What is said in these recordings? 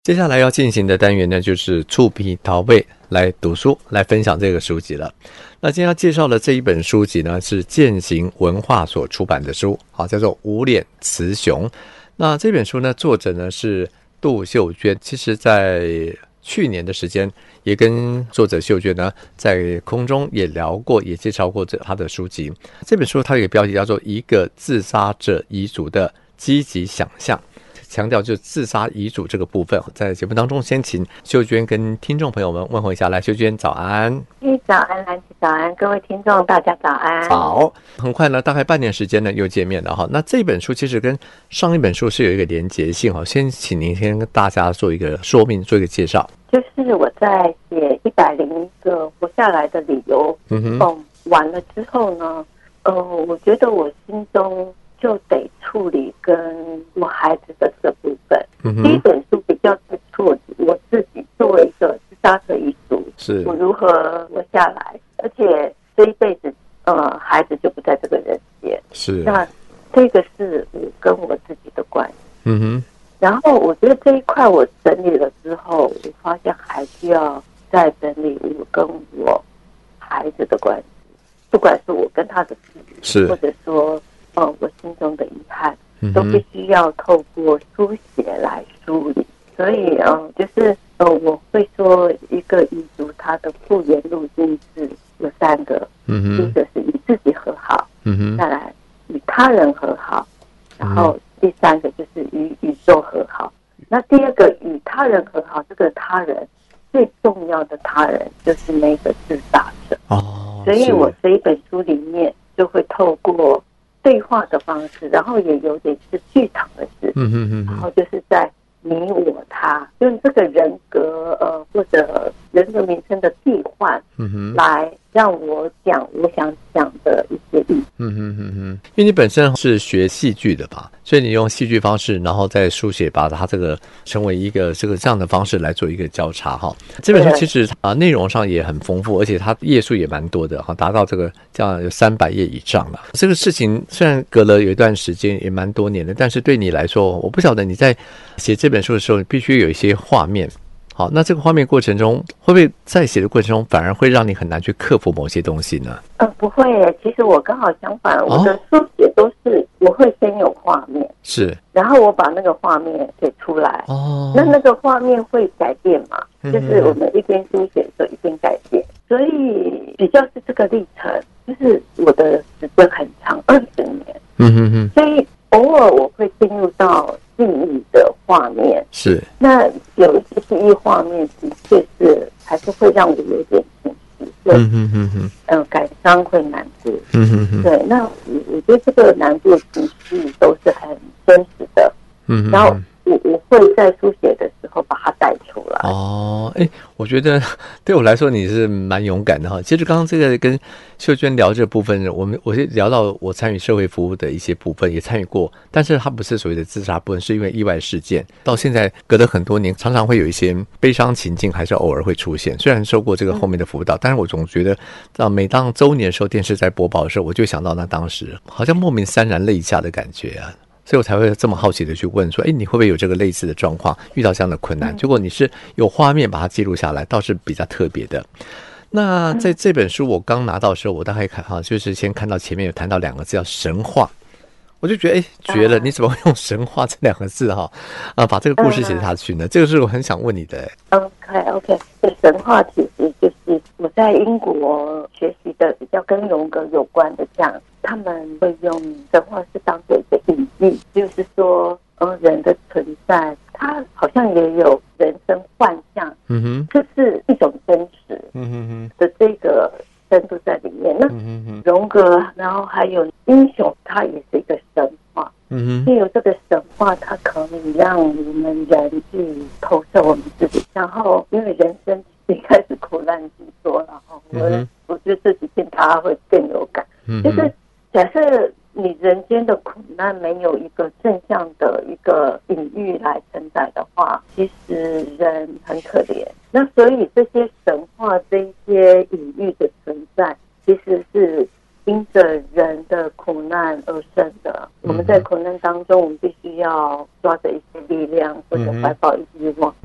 接下来要进行的单元呢，就是触笔陶味来读书，来分享这个书籍了。那今天要介绍的这一本书籍呢，是践行文化所出版的书，好，叫做《无脸雌雄》。那这本书呢，作者呢是杜秀娟。其实在去年的时间，也跟作者秀娟呢在空中也聊过，也介绍过他的书籍。这本书它有一个标题叫做《一个自杀者遗嘱的积极想象》。强调就是自杀遗嘱这个部分，在节目当中先请秀娟跟听众朋友们问候一下。来，秀娟早安。 早安，兰姐早安，各位听众大家早安。 好，很快呢，大概半年时间呢又见面了哈。那这本书其实跟上一本书是有一个连结性哈，先请您先跟大家做一个说明，做一个介绍。 就是我在写101个活下来的理由完了之后呢，我觉得我心中就得处理跟我孩子的这部分。第一本书比较是处理我自己作为一个自杀者遗嘱，是我如何活下来，而且这一辈子孩子就不在这个人间。是，那这个是我跟我自己的关系。然后我觉得这一块我整理了之后，我发现还需要再整理我跟我孩子的关系，不管是我跟他的事，是或者说我心中的遗憾，都必须要透过书写来梳理。所以就是我会说一个遗嘱它的复原路径是有3个。第一个是与自己和好，再来与他人和好，然后第3个就是与宇宙和好。那第2个与他人和好，这个他人最重要的他人就是那个自杀者。所以我这一本书里面就会透过对话的方式，然后也有点是剧场的事，然后就是在你我他用这个人格或者人格名称的替换，来让我讲我想讲的一些意思。 因为你本身是学戏剧的吧，所以你用戏剧方式，然后再书写，把它这个成为一个这样的方式来做一个交叉哈。这本书其实内容上也很丰富，而且它页数也蛮多的哈，达到这样有300页以上了。这个事情虽然隔了有一段时间，也蛮多年的，但是对你来说，我不晓得你在写这本书的时候，你必须有一些画面。好，那这个画面过程中，会不会在写的过程中反而会让你很难去克服某些东西呢？ 不会耶，其实我刚好相反，我的书写都是我会先有画面，是，然后我把那个画面写出来。那个画面会改变嘛？就是我们一边书写的时候一边改变，所以比较是这个历程，就是我的时间很长，20年。所以偶尔我会进入到记忆的画面，是，那有一些记忆画面的确是还是会让我有点情绪，感伤会难过，对，那我觉得这个难过情绪都是很真实的，然后我会在书写的时候把它带出来。 我觉得对我来说你是蛮勇敢的哈。其实刚刚这个跟秀娟聊这部分，我是聊到我参与社会服务的一些部分，也参与过，但是它不是所谓的自杀部分，是因为意外事件，到现在隔了很多年，常常会有一些悲伤情境，还是偶尔会出现。虽然受过这个后面的辅导，但是我总觉得每当周年的时候，电视在播报的时候，我就想到那当时好像莫名潸然泪下的感觉啊。所以我才会这么好奇的去问说，你会不会有这个类似的状况，遇到这样的困难？结果你是有画面把它记录下来，倒是比较特别的。那在这本书我刚拿到的时候，我大概看就是先看到前面有谈到2个字叫神话，我就觉得绝了，你怎么会用神话这2个字把这个故事写下去呢？这个是我很想问你的。 OK， 这神话其实就是我在英国学习的比较跟荣格有关的这样，他们会用神话是当做一个隐喻，就是说人的存在它好像也有人生幻象，这是一种真实的这个深度在里面。那荣格，然后还有英雄，它也是一个神话。借由这个神话，它可以让我们人去投射我们自己，然后因为人生一开始苦难居多，然后我觉得这几天大家会更有感，就是假设你人间的苦难没有一个正向的一个隐喻来承载的话，其实人很可怜。那所以这些神话这些隐喻的存在，其实是因着人的苦难而生的。我们在苦难当中，我们必须要抓着一些力量，或者怀抱一些希望，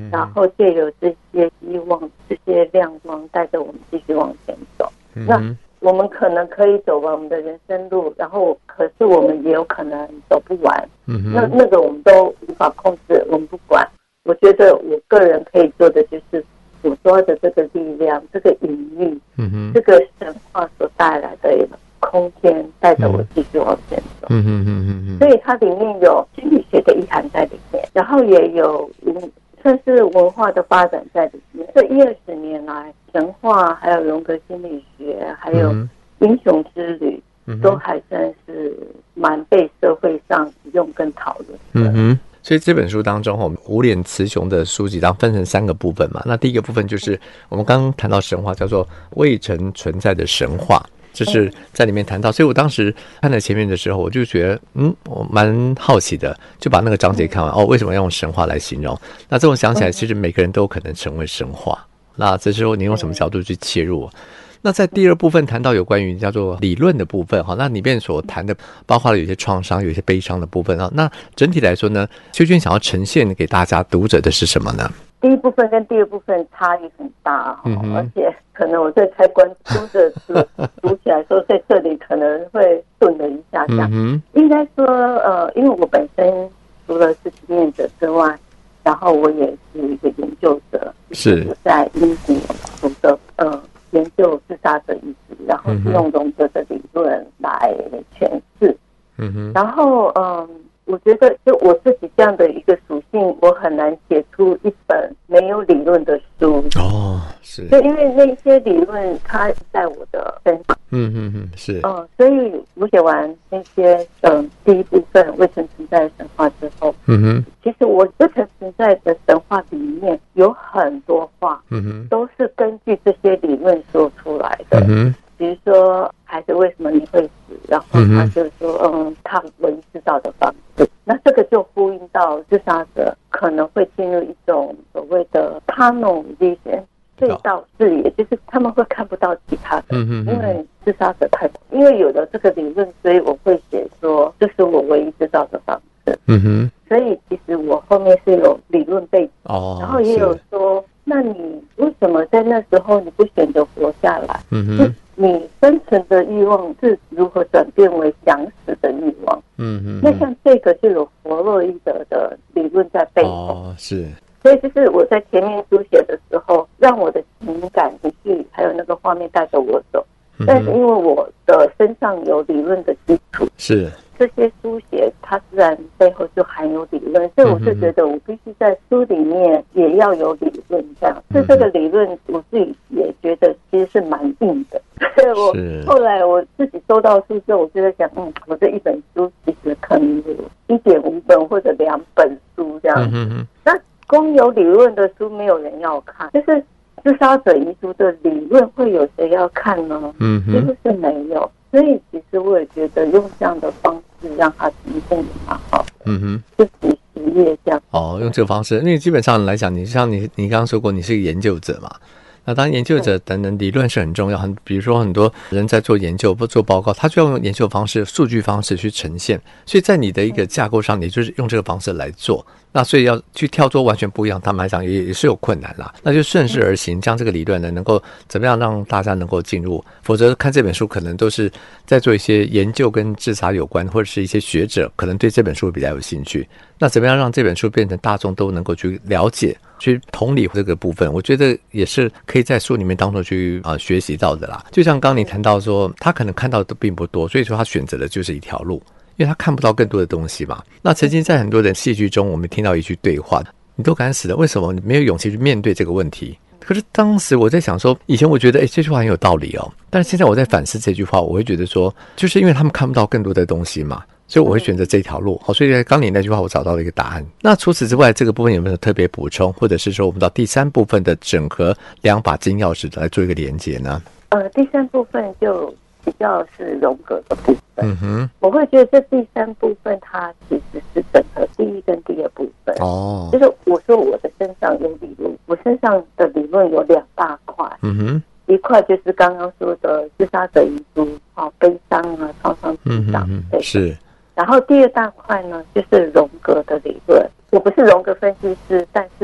然后借由这些希望、这些亮光，带着我们继续往前走。那我们可能可以走完我们的人生路，然后可是我们也有可能走不完。那个我们都无法控制，我们不管。我觉得我个人可以做的就是我抓着这个力量，这个隐喻，这个神话所带来的空间，带着我继续往前走。所以它里面有心理学的意涵在里面，然后也有算是文化的发展在里面。这10-20年来，神话还有荣格心理学，还有英雄之旅，都还算是蛮被社会上使用跟讨论的。 所以这本书当中，无脸雌雄的书籍当分成3个部分嘛。那第一个部分就是我们刚刚谈到神话，叫做未曾存在的神话，就是在里面谈到。所以我当时看在前面的时候，我就觉得我蛮好奇的，就把那个章节看完。为什么要用神话来形容？那这种想起来，其实每个人都有可能成为神话。那这时候你用什么角度去切入？那在第2部分谈到有关于叫做理论的部分，那里面所谈的包括了有些创伤、有些悲伤的部分。那整体来说呢，秀娟想要呈现给大家读者的是什么呢？ 第一部分跟第2部分差异很大，而且可能我对开关读者读起来说，在这里可能会顿了一下下。应该说因为我本身除了是经验者之外，然后我也是一个研究者，是在英国读的研究自杀者意识，然后是用荣格的理论来诠释。然后我觉得就我自己这样的一个属性，我很难写出一本没有理论的书。 是。 就因为那些理论它在我的身上。 是。 所以我写完那些第1部分未曾存在的神话之后，其实我未曾存在的神话里面有很多话，都是根据这些理论说出来的。比如说孩子为什么你会死，然后他就说他唯一知道的方式。那这个就呼应到自杀者可能会进入一种所谓的 tunnel vision 隧道视野，就是他们会看不到其他的。因为自杀者太因为有了这个理论，所以我会写说这是我唯一知道的方式。所以其实我后面是有理论背景，然后也有说那你为什么在那时候你不选择活下来？你生存的欲望是如何转变为想死的欲望？那像这个就有弗洛伊德的理论在背后。是。所以就是我在前面书写的时候，让我的情感情绪还有那个画面带着我走。但是因为我的身上有理论的基础，是这些书写它自然背后就含有理论，所以我是觉得我必须在书里面也要有理论这样。所以这个理论我自己也觉得其实是蛮硬的。所以我后来我自己收到书之后，我就在想我这一本书其实可能有 1.5 本或者2本书这样。那光有理论的书没有人要看，就是自杀者遗书的理论会有谁要看呢？几乎是没有。所以其实我也觉得用这样的方式让它呈现也蛮好的。就几十页这样。 用这个方式，因为基本上来讲，你像你刚刚说过，你是一个研究者嘛。那当然研究者等等理论是很重要，比如说很多人在做研究不做报告，他就要用研究方式、数据方式去呈现。所以在你的一个架构上，你就是用这个方式来做。那所以要去跳脱完全不一样，他们来讲也是有困难啦。那就顺势而行，将这个理论呢能够怎么样让大家能够进入，否则看这本书可能都是在做一些研究跟自杀有关，或者是一些学者可能对这本书比较有兴趣。那怎么样让这本书变成大众都能够去了解、去同理这个部分，我觉得也是可以在书里面当中去学习到的啦。就像刚刚你谈到说，他可能看到的并不多，所以说他选择的就是一条路。因为他看不到更多的东西嘛。那曾经在很多的戏剧中，我们听到一句对话，你都敢死了，为什么你没有勇气去面对这个问题？可是当时我在想说，以前我觉得这句话很有道理哦，但是现在我在反思这句话，我会觉得说，就是因为他们看不到更多的东西嘛，所以我会选择这条路。好，所以刚你那句话我找到了一个答案。那除此之外，这个部分有没有特别补充，或者是说我们到第3部分的整合2把金钥匙来做一个连结呢？ 第3部分就比较是荣格的部分。我会觉得这第3部分它其实是整合第1跟第2部分。就是我说我的身上有理论，我身上的理论有2大块。一块就是刚刚说的自杀者遗书，悲伤啊、创伤成长，是。然后第2大块呢，就是荣格的理论。我不是荣格分析师，但是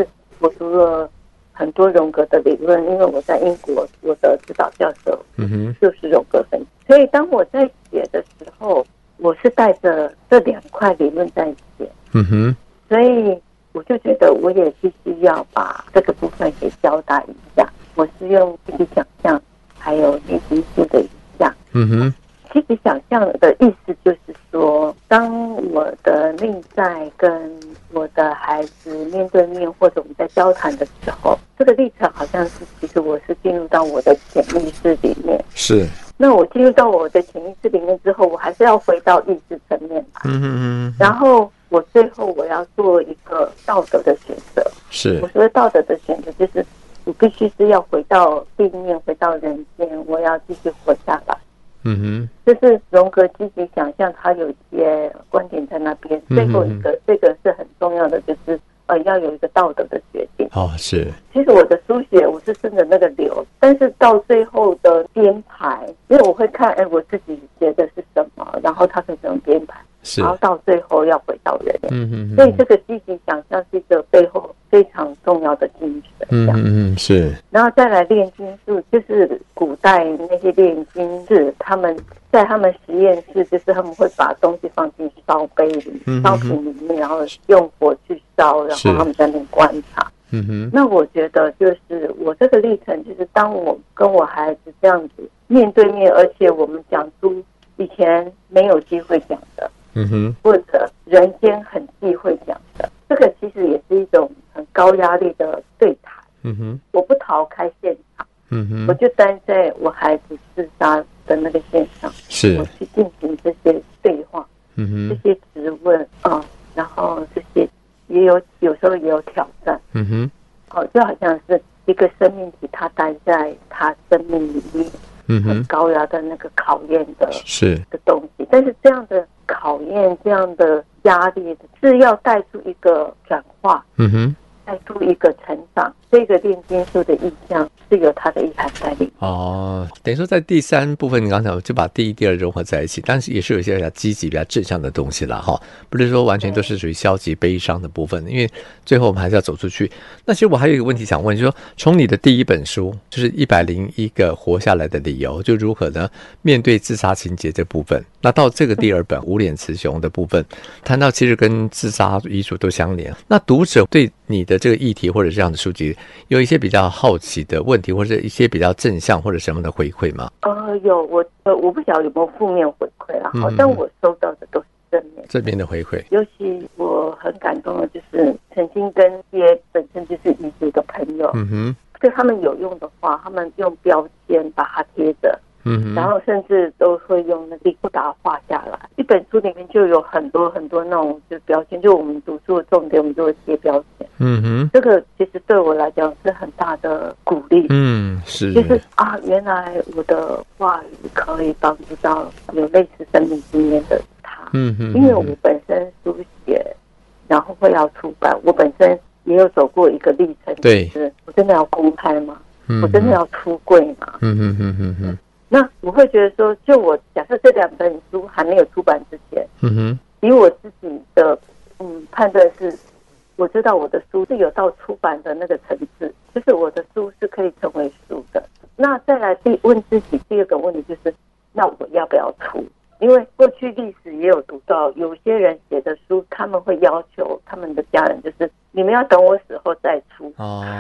我读了很多荣格的理论，因为我在英国我的指导教授就是荣格分析，所以当我在写的时候，我是带着这2块理论在写，所以我就觉得我也必须要把这个部分给交代一下。我是用积极想象还有念经术的影响。积极想象的意思就是说，当我的内在跟我的孩子面对面，或者我们在交谈的时候，这个历程好像是其实我是进入到我的潜意识里面。 是。 那我进入到我的潜意识里面之后，我还是要回到意识层面来。然后我最后我要做一个道德的选择。 是。 我说道德的选择就是我必须是要回到地面，回到人间，我要继续活下来。就是荣格积极想象，它有一些观点在那边。最后一个，这个是很重要的，就是要有一个道德的决定。是。其实我的书写我是顺着那个流，但是到最后的编排，因为我会看，我自己写的是什么，然后它是怎么编排，然后到最后要回到人。所以这个积极想象是一个背后非常重要的精神。 是。然后再来炼金术，就是古代那些炼金士，他们在他们实验室，就是他们会把东西放进烧杯里、烧瓶里面，然后用火去烧，然后他们在那边观察。那我觉得就是我这个历程，就是当我跟我孩子这样子面对面，而且我们讲出以前没有机会讲的，或者人间很忌讳讲的，这个其实也是一种很高压力的对谈。我不逃开现场，我就待在我孩子自杀的那个现场，我去进行这些对话，这些质问然后这些也有时候也有挑战，就好像是一个生命体，它待在它生命里面，很高压的那个考验的东西，但是这样的考验，这样的压力是要带出一个转化，带出一个成长。这个炼金术的意象是有它的意涵在里面。 等于说在第3部分，你刚才就把第1、第2融合在一起，但是也是有一些比较积极、比较正向的东西啦，不是说完全都是属于消极、悲伤的部分，因为最后我们还是要走出去。那其实我还有一个问题想问，就是说从你的第1本书，就是101个活下来的理由，就如何呢面对自杀情节这部分，那到这个第2本无脸雌雄的部分，谈到其实跟自杀遗嘱都相连。那读者对你的这个议题或者这样的书籍有一些比较好奇的问题，或者一些比较正向或者什么的回馈吗？ 有，我不晓得有没有负面回馈啦，但我收到的都是正面的回馈。 尤其我很感动的就是曾经跟一些本身就是遗族的朋友，对他们有用的话，他们用标签把它贴着，然后甚至都会用那个把它画下来。一本书里面就有很多很多那种就标签，就我们读书的重点，我们就会贴标签。这个其实对我来讲是很大的鼓励。 是， 就是原来我的话语可以帮助到有类似生命经验的他。因为我本身书写，然后会要出版，我本身也有走过一个历程。 对， 就是我真的要公开吗？我真的要出柜吗？那我会觉得说，就我假设这2本书还没有出版之前，以我自己的判断是，我知道我的书是有到出版的那个层次，就是我的书是可以成为书的。那再来问自己第2个问题就是，那我要不要出？因为过去历史也有读到，有些人写的书，他们会要求他们的家人，就是你们要等我死后再出。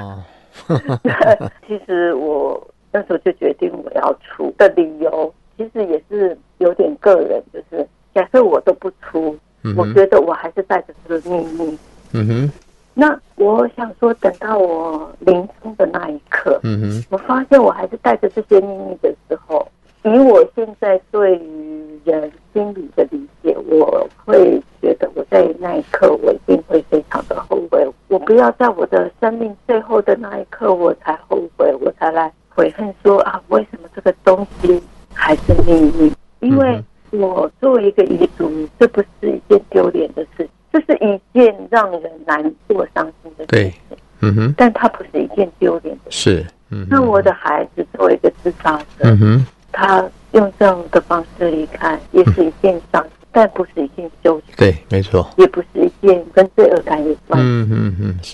其实我那时候就决定我要出的理由，其实也是有点个人，就是假设我都不出，我觉得我还是带着这个秘密。那我想说，等到我临终的那一刻，我发现我还是带着这些秘密的时候，以我现在对于人心理的理解，我会觉得我在那一刻我一定会非常的后悔。我不要在我的生命最后的那一刻我才后悔，我才来悔恨说为什么这个东西还是秘密？因为我作为一个遗族，这不是一件丢脸的事情，这是一件让人难过伤心的事情。但它不是一件丢脸的事。那我的孩子作为一个自杀者，他用这样的方式离开，也是一件伤心，但不是一件羞耻。 对，没错， 也不是一件跟罪恶感有关。 是。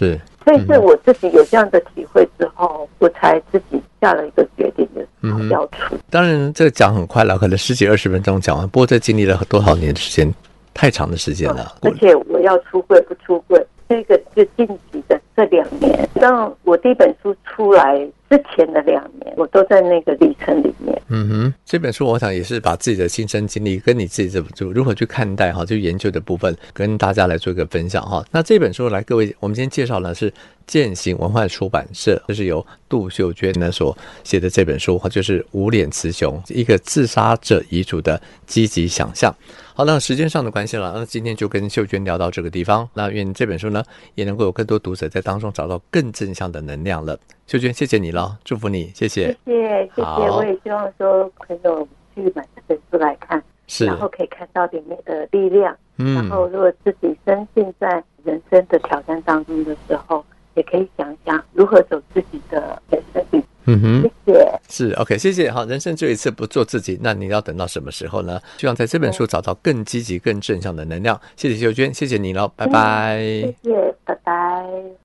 所以是我自己有这样的体会之后，我才自己下了一个决定，就是要出。 当然这个讲很快了，可能10几20分钟讲完，不过这经历了多少年的时间，太长的时间了。 而且我要出柜不出柜，这个就近期的这2年，让我第一本书出来之前的2年，我都在那个历程里面。 这本书我想也是把自己的亲身经历跟你自己就如何去看待就研究的部分跟大家来做一个分享哈。那这本书来各位，我们今天介绍呢是践行文化出版社，这是由杜秀娟呢所写的这本书，就是无脸雌雄，一个自杀者遗嘱的积极想象。好，那时间上的关系了，那今天就跟秀娟聊到这个地方。那愿这本书呢也能够有更多读者在当中找到更正向的能量了。秀娟，谢谢你了，祝福你，谢谢， 谢谢。我也希望说朋友去买这本书来看，然后可以看到里面的力量。然后如果自己深陷在人生的挑战当中的时候，也可以想想如何走自己的人生旅程。谢谢。 是 OK， 谢谢。好，人生只有一次，不做自己，那你要等到什么时候呢？希望在这本书找到更积极、更正向的能量。谢谢秀娟，谢谢你了，拜拜。 谢谢，拜拜。